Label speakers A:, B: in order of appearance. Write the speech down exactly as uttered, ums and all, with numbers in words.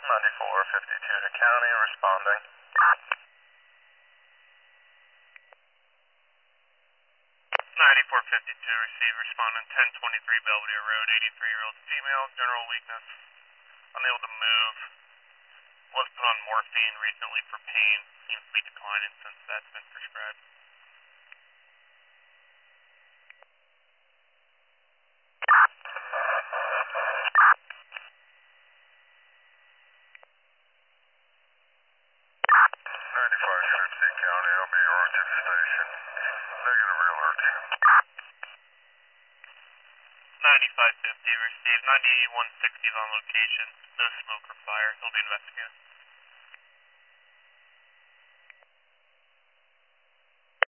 A: ninety-four fifty-two to county, responding. ninety-four fifty-two, receive, responding, ten twenty-three Belvedere Road, eighty-three-year-old female, general weakness, unable to move, was put on morphine recently for pain, seems to be declining since that's been prescribed. ninety-five units in county, I'll be your to the station. Negative alert. ninety-five fifty, received ninety-one sixty on location, no smoke or fire, he'll be investigated.